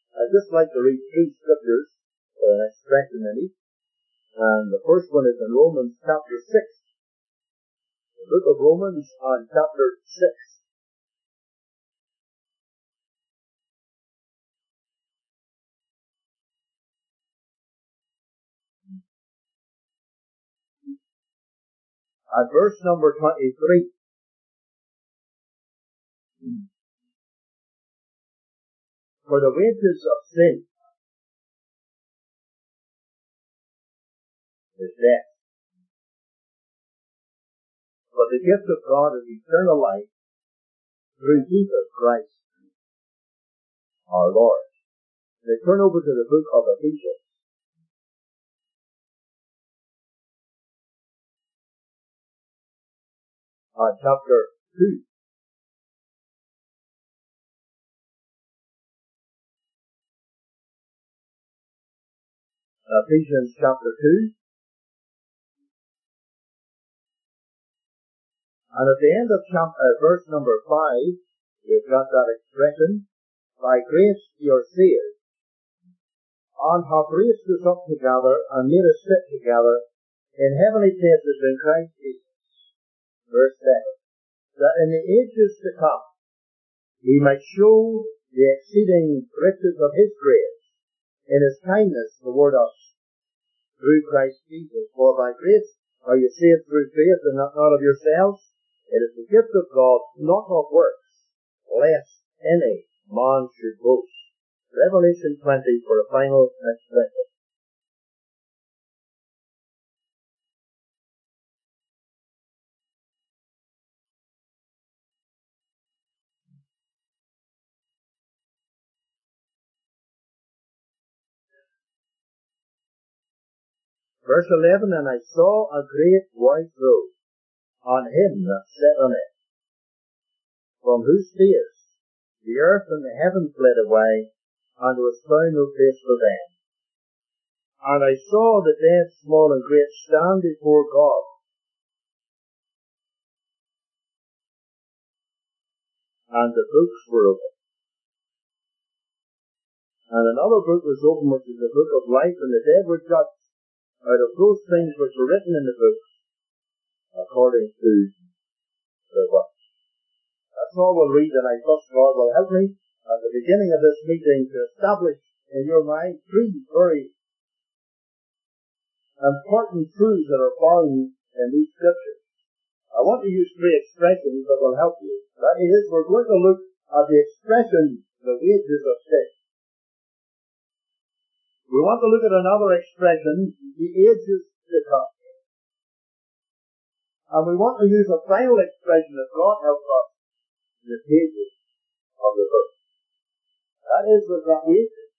I'd just like to read three scriptures, an expression in each. And the first one is in Romans chapter 6. The book of Romans on chapter 6. At verse number 23. For the wages of sin is death. But the gift of God is eternal life through Jesus Christ, our Lord. They turn over to the book of Ephesians. Chapter 2. Ephesians chapter 2. And at the end of verse number 5, we've got that expression, by grace you're saved, and hath raised us up together and made us sit together in heavenly places in Christ Jesus. Verse 7. That in the ages to come, he might show the exceeding riches of his grace in his kindness toward us through Christ Jesus. For by grace are you saved through faith, and not of yourselves. It is the gift of God, not of works, lest any man should boast. Revelation 20 for a final expression. Verse 11, and I saw a great white robe on him that sat on it, from whose face the earth and the heaven fled away, and there was found no place for them. And I saw the dead, small and great, stand before God. And the books were opened. And another book was opened, which is the book of life, and the dead were judged out of those things which were written in the book, according to their works. That's all we'll read, and I trust God will help me at the beginning of this meeting to establish in your mind three very important truths that are found in these scriptures. I want to use three expressions that will help you. That is, we're going to look at the expression, the wages of sin. We want to look at another expression, the ages to come. And we want to use a final expression, if God helps us, the pages of the book. That is, with the ages,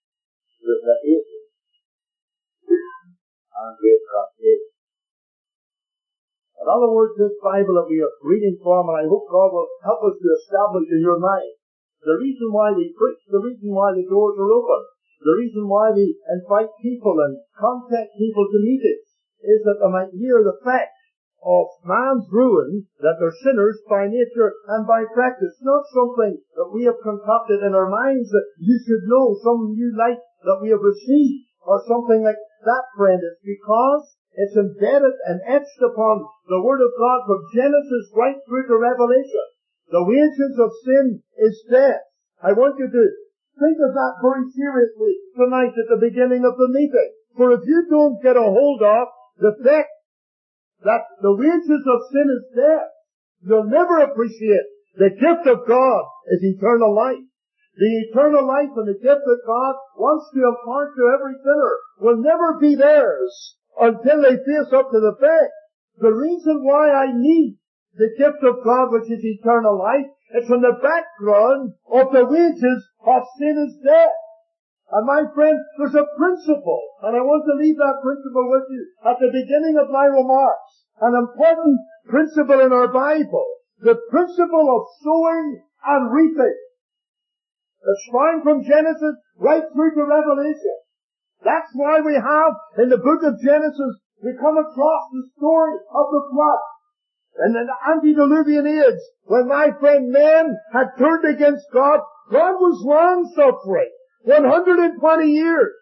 and we've got ages. In other words, this Bible that we are reading from, and I hope God will help us to establish in your mind the reason why we preach, the reason why the doors are open, the reason why we invite people and contact people to meetings, is that they might hear the fact of man's ruin, that they're sinners by nature and by practice. Not something that we have concocted in our minds that you should know, some new light that we have received, or something like that, friend. It's because it's embedded and etched upon the Word of God from Genesis right through to Revelation. The wages of sin is death. I want you to think of that very seriously tonight at the beginning of the meeting. For if you don't get a hold of the fact that the wages of sin is death, you'll never appreciate the gift of God is eternal life. The eternal life and the gift that God wants to impart to every sinner will never be theirs until they face up to the fact. The reason why I need the gift of God, which is eternal life, is from the background of the wages of sin is death. And my friend, there's a principle, and I want to leave that principle with you at the beginning of my remarks. An important principle in our Bible. The principle of sowing and reaping. It's found from Genesis right through to Revelation. That's why we have, in the book of Genesis, we come across the story of the flood. In the antediluvian age, when my friend man had turned against God, God was long-suffering. 120 years.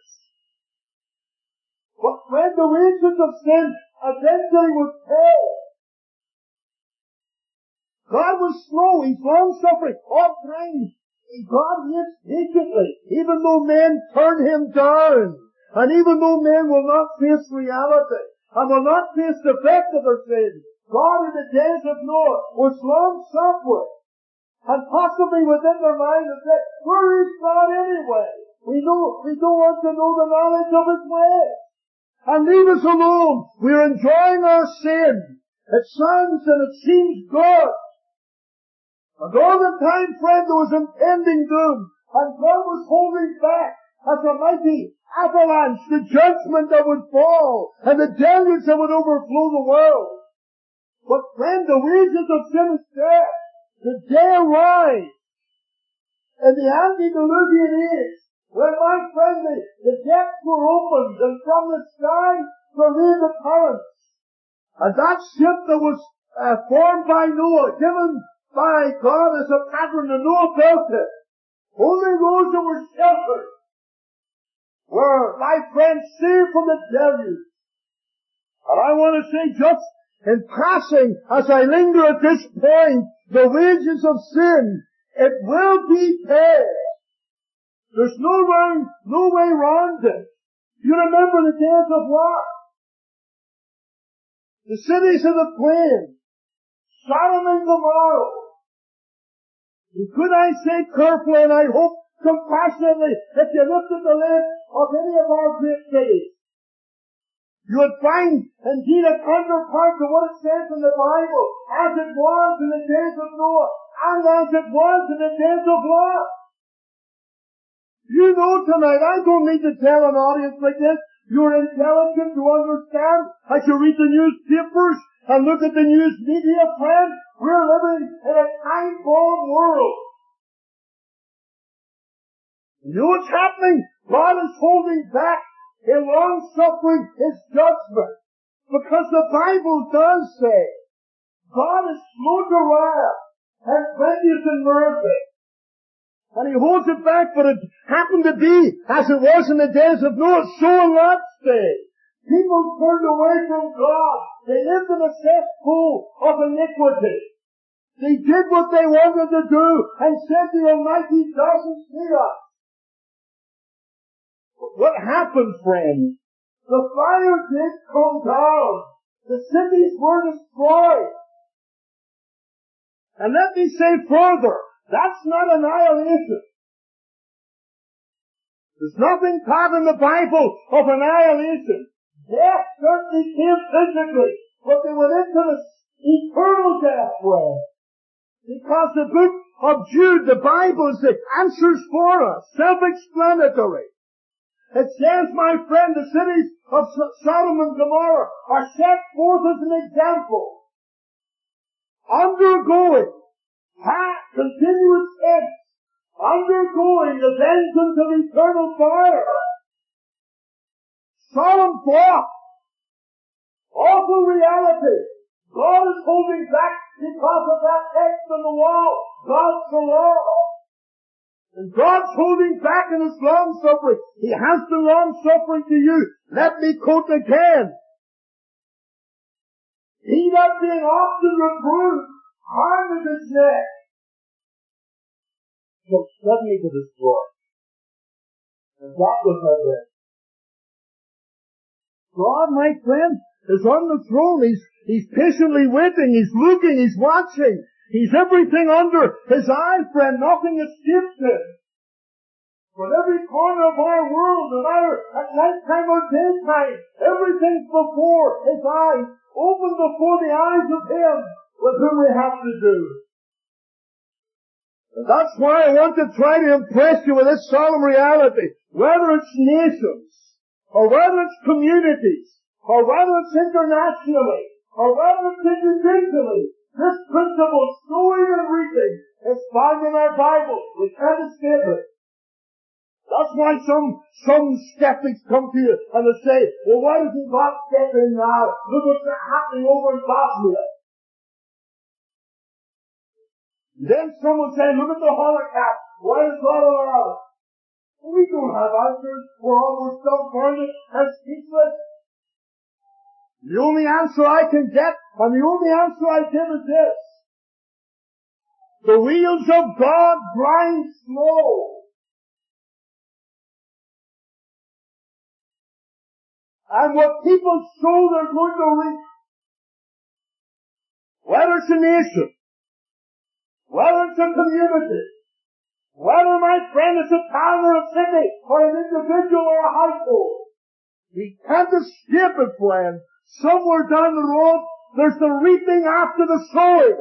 But when the wages of sin eventually would pay, God was slow, He's long-suffering, all times. God waits patiently, even though men turn Him down, and even though men will not face reality, and will not face the effect of their sin. God in the days of Noah was long-suffering, and possibly within their mind has said, where is God anyway? We don't want to know the knowledge of His ways. And leave us alone. We're enjoying our sin. It sounds and it seems good. And all the time, friend, there was impending doom. And God was holding back as a mighty avalanche, the judgment that would fall, and the deluge that would overflow the world. But friend, the wages of sin is death. The day arrives in the antediluvian age, when, my friend, the depths were opened, and from the sky there rained the currents. And that ship that was formed by Noah, given by God as a pattern, and Noah built it. Only those that were sheltered were, my friends, saved from the deluge. And I want to say, just in passing, as I linger at this point, the wages of sin, it will be paid. There's no way around it. You remember the days of Lot? The cities of the plain, Sodom and Gomorrah. And could I say carefully, and I hope compassionately, if you looked at the lid of any of our great cities, you would find indeed a counterpart to what it says in the Bible, as it was in the days of Noah, and as it was in the days of Lot. You know tonight, I don't need to tell an audience like this, you're intelligent to understand as you read the newspapers and look at the news media, friend. We're living in a time-bomb world. You know what's happening? God is holding back in long-suffering His judgment. Because the Bible does say, God is slow to wrath and plenteous in mercy. And He holds it back, but it happened to be, as it was in the days of Noah, so in Lot's day. People turned away from God. They lived in a cesspool of iniquity. They did what they wanted to do and said the Almighty doesn't see us. But what happened, friends? The fire did come down. The cities were destroyed. And let me say further, that's not annihilation. There's nothing taught in the Bible of annihilation. Death certainly came physically, but they went into the eternal death realm. Because the book of Jude, the Bible, is the answers for us, self-explanatory. It says, my friend, the cities of Sodom and Gomorrah are set forth as an example, undergoing continuous tense, undergoing the vengeance of eternal fire. Solemn thought, awful reality. God is holding back because of that text on the wall. God's the law. And God's holding back in His long-suffering. He has been long-suffering to you. Let me quote again. He that being often reproved hardened his neck, so suddenly to destroy. And that was my way. God, my friend, is on the throne. He's patiently waiting. He's looking. He's watching. He's everything under His eye, friend. Nothing escapes Him. From every corner of our world, no matter at nighttime or daytime, everything's before His eyes, open before the eyes of Him with whom we have to do. And that's why I want to try to impress you with this solemn reality. Whether it's nations, or whether it's communities, or whether it's internationally, or whether it's individually, this principle, sowing and reaping, is found in our Bible. We can't escape it. That's why some skeptics come to you and they say, well, why doesn't God step in now? Look what's happening over in Bosnia. Then some will say, look at the Holocaust. Why does God allow it? We don't have answers. We're almost dumbfounded and speechless. The only answer I can get, and the only answer I give is this. The wheels of God grind slow. And what people sow, they're going to reap. Whether it's a nation, whether it's a community, whether, my friend, it's a town or a city, or an individual or a household, we can't escape it, friend. Somewhere down the road, there's the reaping after the sowing.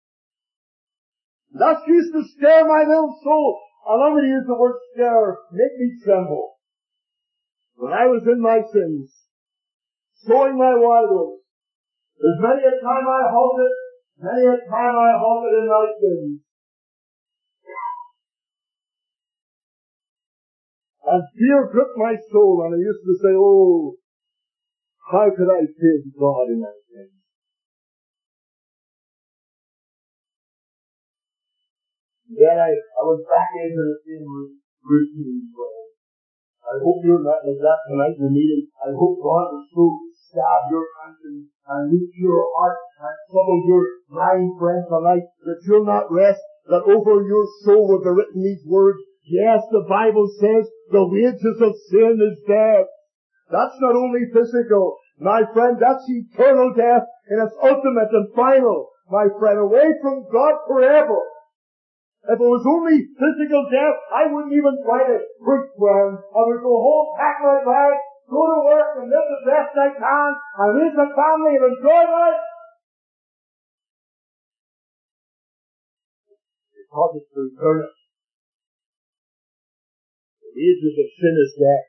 That used to scare my little soul. Allow me to use the word scare, make me tremble. When I was in my sins, sowing my wild oats, there's many a time I halted in my sins. And fear gripped my soul, and I used to say, oh, how could I fail God in that sin? Then I was back into the same routine. I hope you're not like that tonight in the meeting. I hope God will so stab your conscience and reach your heart and trouble your mind, friend, tonight, that you'll not rest, that over your soul will be written these words. Yes, the Bible says the wages of sin is death. That's not only physical, my friend, that's eternal death in its ultimate and final, my friend, away from God forever. If it was only physical death, I wouldn't even try to preach, friend. I would go home, pack my bag, go to work and live the best I can, and raise a family and enjoy life. Because it's eternal. The wages of sin is death.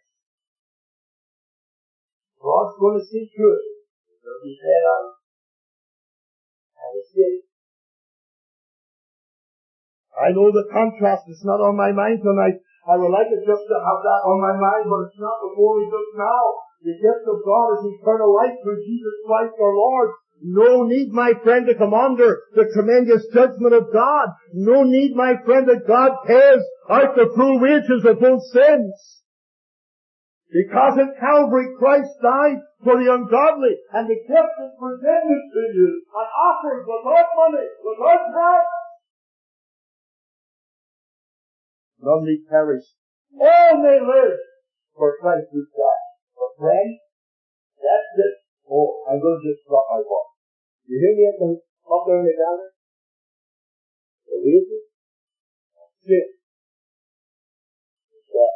God's going to see through it. He's going to be set out. And escape. I know the contrast is not on my mind tonight. I would like it just to have that on my mind, but it's not before me just now. The gift of God is eternal life through Jesus Christ our Lord. No need, my friend, to come under the tremendous judgment of God. No need, my friend, that God pays out the full wages of both sins. Because in Calvary Christ died for the ungodly, and the gift is presented to you and offered without money, without price. None may perish. All may live, for Christ is died. But friend, that's it. Oh, I'm going to just drop my voice. You hear me up there in the gallery? The wages of sin is death.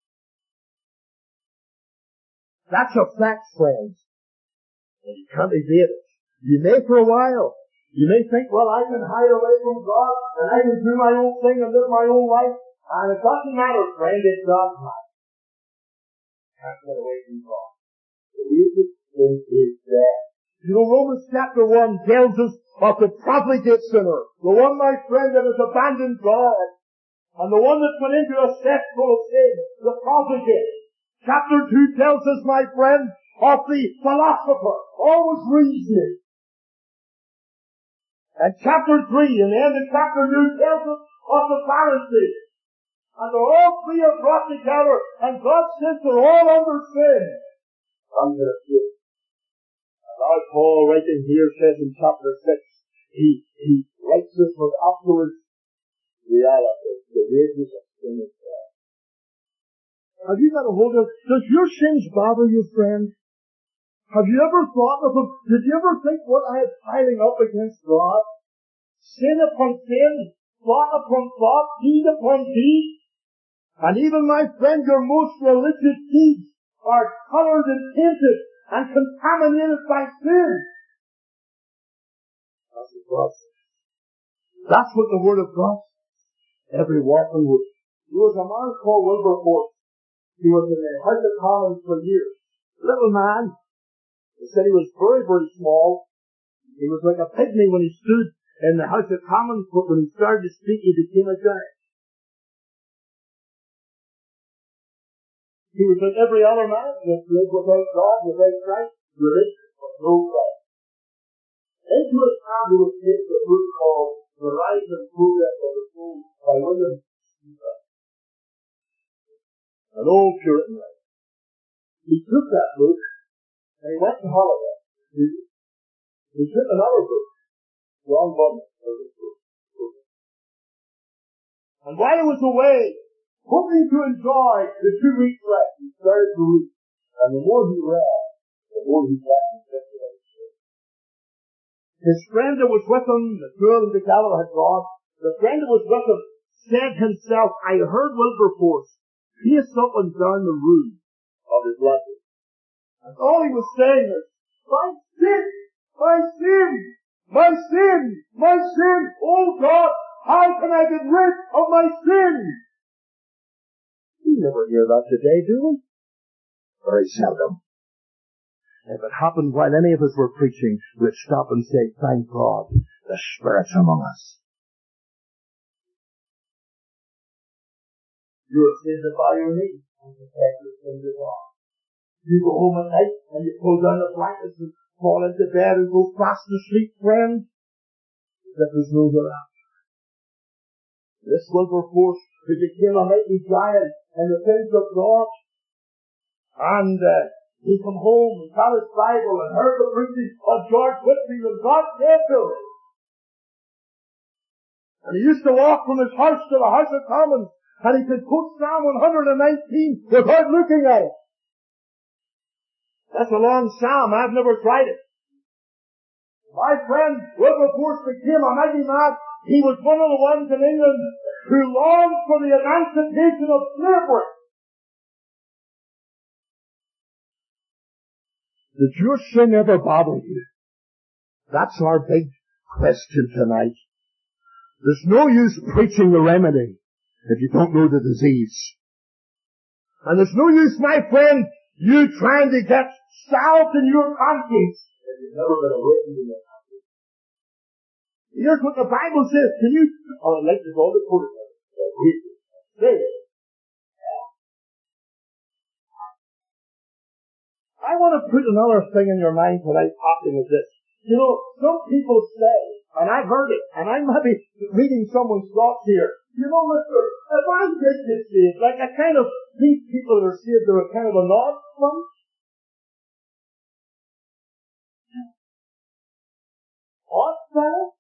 That's a fact, friends. And you can't evade it. You may for a while. You may think, well, I can hide away from God, and I can do my own thing and live my own life. And it doesn't matter, friend, it's God's life. Can't get away from God. The wages of sin is death. You know, Romans chapter 1 tells us of the profligate sinner. The one, my friend, that has abandoned God. And the one that went into a cesspool of sin. The profligate. Chapter 2 tells us, my friend, of the philosopher. Always reasoning. And chapter 3, and the end of chapter 2 tells us of the Pharisee. And they're all three are brought together, and God says they're all under sin. Under sin. And our Paul writing here says in chapter 6, he writes this with absolute reality. The wages of sin is death. Have you got a hold of, does your sins bother you, friend? Have you ever thought of them? Did you ever think what I am piling up against God? Sin upon sin, thought upon thought, deed upon deed. And even, my friend, your most religious deeds are colored and tinted and contaminated by sin. That's what God says. That's what the Word of God says. Every walking wood. There was a man called Wilberforce. He was in the House of Commons for years. Little man. They said he was very, very small. He was like a pygmy when he stood in the House of Commons, but when he started to speak, he became a giant. He was like every other man that lived without God, without Christ, religious, but no God. Into his hand he was taken a book called The Rise and Progress of the Soul by William Stephen. an old Puritan writer. He took that book and he went on holiday. He took another book, John Bunyan, and while he was away, hoping to enjoy the 2 weeks rest, he started to read. And the more he read, the more he got in circulation. His friend that was with him, the two of them together had gone, the friend that was with him said himself, I heard Wilberforce pace up and down the room of his letters. And all he was saying is, my sin, my sin, my sin, my sin, oh God, how can I get rid of my sin? We never hear that today, do we? Very seldom. If it happened while any of us were preaching, we'd stop and say, thank God, the Spirit's among us. You're offended by your knee, and the head is offended on. You go home at night, and you pull down the blankets and fall into bed and go fast asleep, friend. That was no thereafter. This Wilberforce, who became a mighty giant in the things of God, and he come home and got his Bible and heard the preaching of George Whitefield and God saved him. And he used to walk from his house to the House of Commons and he could quote Psalm 119 without looking at it. That's a long psalm. I've never tried it. My friend Wilberforce became a mighty man. He was one of the ones in England who longed for the emancipation of slavery. Did your sin ever bother you? That's our big question tonight. There's no use preaching the remedy if you don't know the disease. And there's no use, my friend, you trying to get salved in your conscience if you've never been awakened in your conscience. Here's what the Bible says. Can you, I'd like to go to the Word. Say it. I want to put another thing in your mind tonight, talking with this. You know, some people say, and I've heard it, and I might be reading someone's thoughts here. You know, mister, if I did get saved, like I kind of, these people that are saved, they're a kind of a odd bunch. Odd fellow?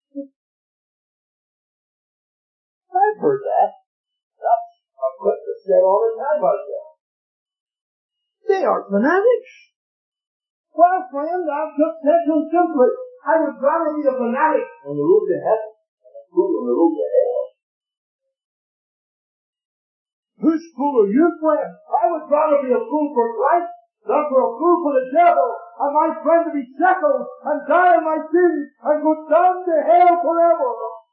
I've heard that. That's what they said all the time about them. They are fanatics. Well, friend, I've just said to them simply, I would rather be a fanatic on the road to heaven than a fool on the road to hell. Whose fool are you, friend? I would rather be a fool for Christ than for a fool for the devil, and my friend to be shackled and die in my sins and go down to hell forever.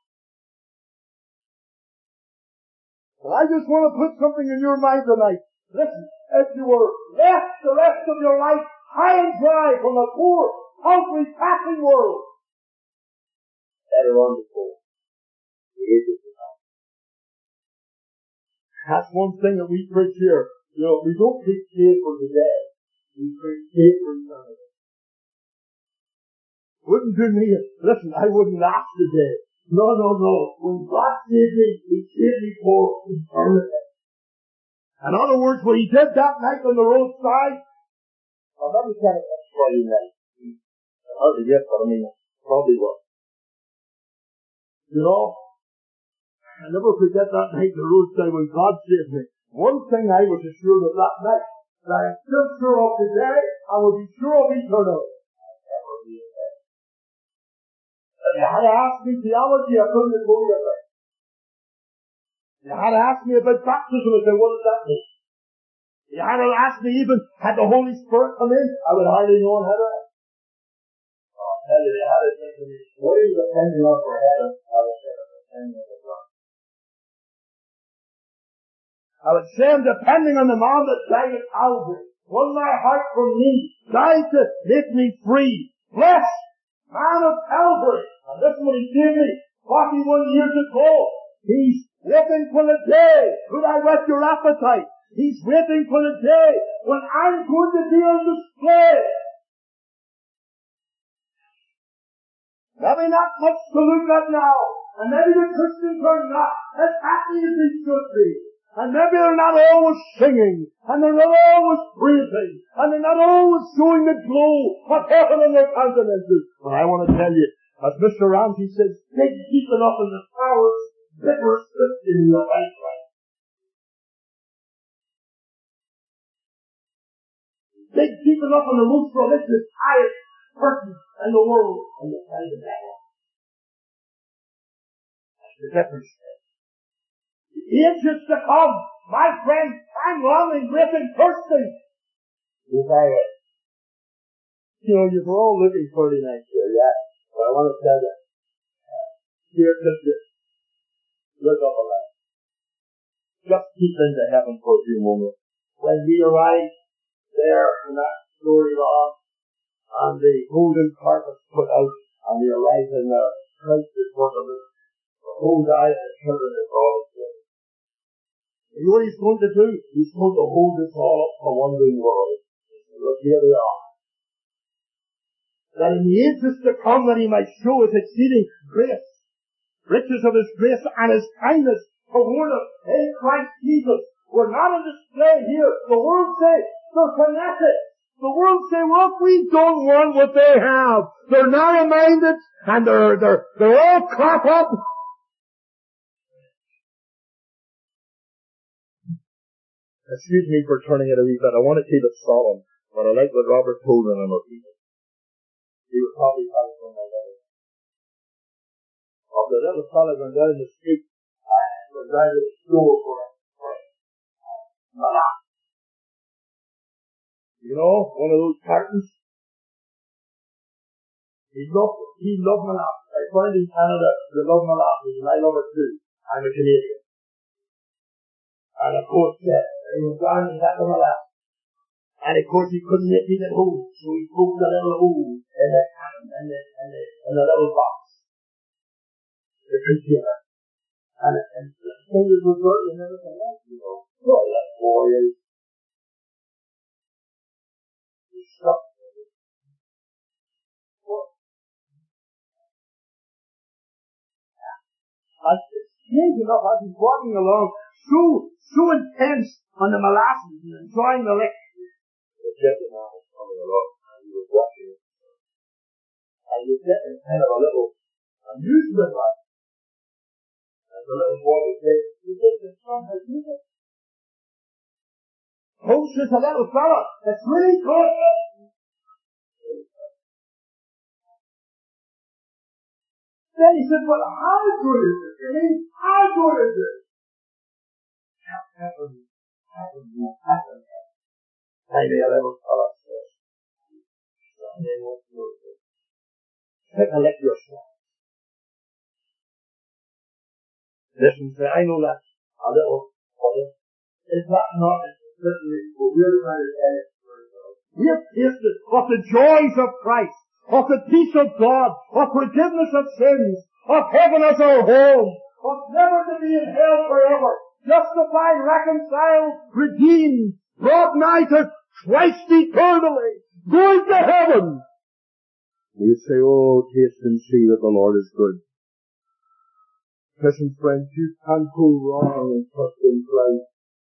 Well, I just want to put something in your mind tonight. Listen, if you were left the rest of your life high and dry from a poor, hungry, passing world, better on the floor. That's one thing that we preach here. You know, we don't preach faith for today. We preach faith for eternity. Wouldn't do me, listen, I wouldn't last today. No. When God saved me, He saved me for eternity. In other words, what He did that night on the roadside, that was kind of a Friday night. Hardly yet, but I mean, probably was. You know, I never forget that night on the roadside when God saved me. One thing I was assured of that night, that I'm still sure of today, I will be sure of eternity. I'll never be in heaven. If you had to ask me theology, I couldn't have told you that. You had to ask me about baptism, I said, what does that mean? You had to ask me even, had the Holy Spirit come in? I would hardly know how to ask. I'll tell you, they had to think to me, what are you depending on for heaven? I would say, I'm depending on the God. I would say I'm depending on the man that died at Calvary, won my heart from me, died to make me free. Bless, man of Calvary. And this is what He gave me 41 years ago. He's waiting for the day. Could I whet your appetite? He's waiting for the day when I'm going to be on display. Maybe not much to look at now, and maybe the Christians are not as happy as they should be. And maybe they're not always singing, and they're not always praising, and they're not always showing the glow of heaven in their countenances. But I want to tell you, as Mr. Ramsey says, dig deep enough in the sourest, bitterest pit in your life. Dig deep enough in the most religious, highest person in the world, and you'll find the devil. That's the difference. The age is to come. My friend, I'm longing, waiting, thirsting. You know, you're all living 39 years, yeah. But I want to tell you, dear sister, look up a lot. Just keep into heaven for a few moments. When we arrive there in that story log, and the golden carpet's put out, and we arrive in the Christ is front of us, the whole diet and children is all there. You know what he's going to do? He's going to hold us all up for wondering world. Look, here they are. That in the ages to come, that he might show his exceeding grace, riches of his grace and his kindness toward us in Christ Jesus. We're not on display here. The world say they're fanatics. The world say, look, we don't want what they have. They're narrow-minded and they're all caught up. Excuse me for turning it a wee bit. I want to keep it solemn, but I like what Robert told when I'm a people. He was probably coming from my day. Of the little fella going down the street, was down to the store for a you know, one of those cartons. He loved molasses. I find in Canada, they love molasses, and I love it too. I'm a Canadian. And of course, he was down and got the molasses. And of course, he couldn't make it at home, so he poked a little hole in the can, in the little box, the container. And the fingers were burnt and everything else, you know. Well, that boy is stuck. Strange enough, I've been walking along so intense on the molasses and enjoying the lick. The gentleman was coming along and he was watching it. And he was getting kind of a little amusement like. And the little boy said, you think the sun has music? Oh, says a little fella, it's really good. Then he said, well, how good is it? I mean, how good is it? Happened. Maybe a little fella says, take a lick yourself. Listen, say, I know that a little fella. Is that not certainly what we're trying to say? We have tasted of the joys of Christ, of the peace of God, of forgiveness of sins, of heaven as our home, of never to be in hell forever, justified, reconciled, redeemed, brought nigh to Christ eternally, going to heaven. We say, oh, taste and see that the Lord is good. Listen, friends, you can't go wrong in trusting Christ.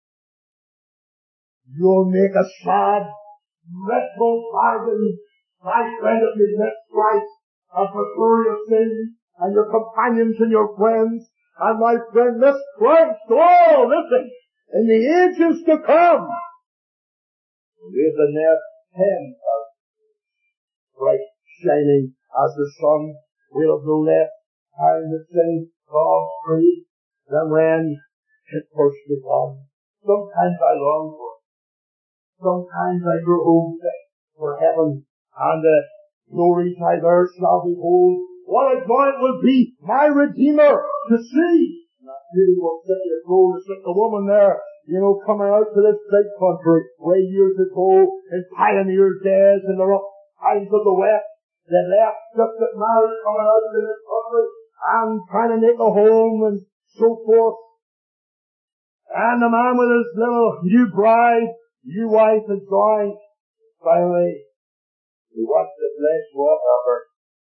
You'll make a sad, dreadful bargain, my friend, if you miss Christ and prefer your sins and your companions and your friends, and my friend, miss Christ. Oh, listen, in the ages to come, with the next 10 of Christ shining as the sun, we'll have no less time to sing God free than when it first began. Sometimes I long for it. Sometimes I grow homesick for heaven and the glories I there shall behold. What a joy it will be, my Redeemer, to see. And I really will sit you cold as the woman there, you know, coming out to this big country way years ago in pioneer days in the rough times of the West. They left just at married coming out to this country and trying to make a home and so forth. And the man with his little new bride, new wife enjoying. Finally, he watched the flesh walk of her.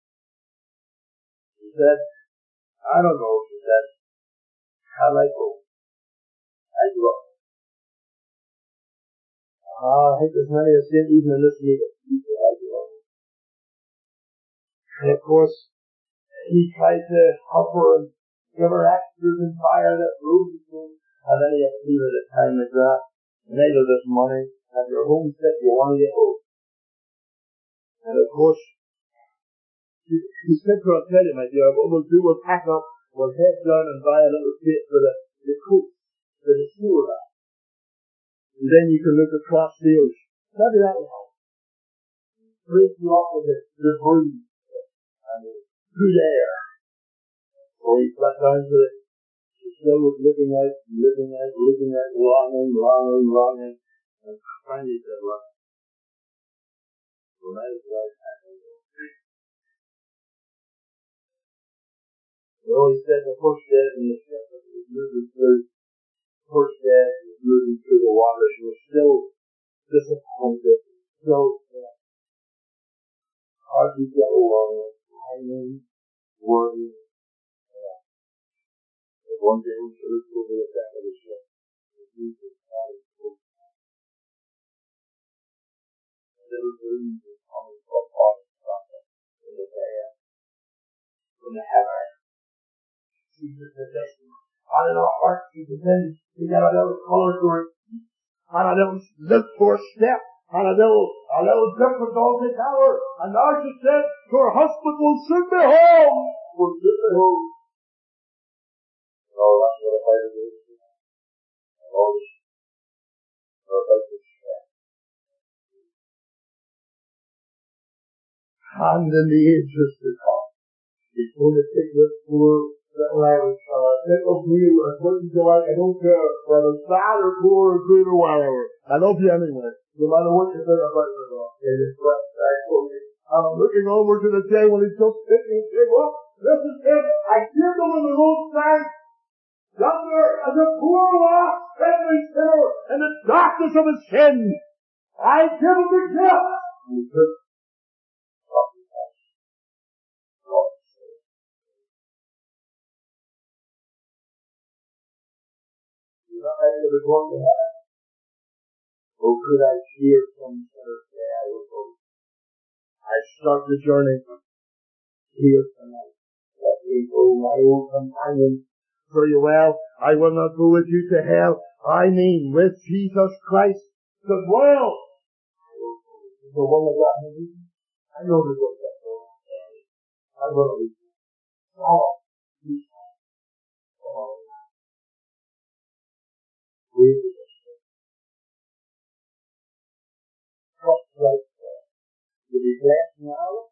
He said, I don't know, she said, how I go. I grew up I think there's many a sin even in this meeting. And of course, he tried to help her and give her extras and fire that room. And then he had to leave at a time like that. And later this morning, and you're homesick, you want to get home. And of course, he said to her, I'll tell you, my dear, what we'll do, we'll pack up, we'll head down and buy a little kit for the coat, for the sewer rack. And then you can look across the ocean. Maybe that will help. Break you up with the breeze and the good air. So he sat down to it. She still was looking out, longing. And finally said, look, when I was right, I can go. Well, he said the first day in the ship, it was moving through. First day, it was moving through the water. She was still disappointed, still hard to get along, hanging, worrying. One day we should look over the back of the ship. Jesus Christ. There was rooms on the top in the air, from the heaven. Jesus said, out of our hearts, Jesus said, we got a little color to it, and a little look for a step, and a little difficulty tower. And now she said, your husband will soon be home. Will soon be home. Oh, that's what a fighter is. Oh, about this step. And in the ages to come, he's going to take this poor little Irish little meal and put it into like, I don't care whether it's bad or poor or good or whatever. I love you anyway, no matter what you think about me. I'm looking over to the day when he just hit me and said, look, this is it. I give them in the road side, yonder as a poor lost friendly sinner in the darkness of his sin. I give him the gift. Oh, could I hear some sinners say, I will go. I start the journey here tonight. Let me go, my old companion. Very well, I will not go with you to hell. I mean, with Jesus Christ. But well, the one that got me, I know the one that got me. I will leave you. Oh, please. Oh, please. Trust right there. Will you bless now?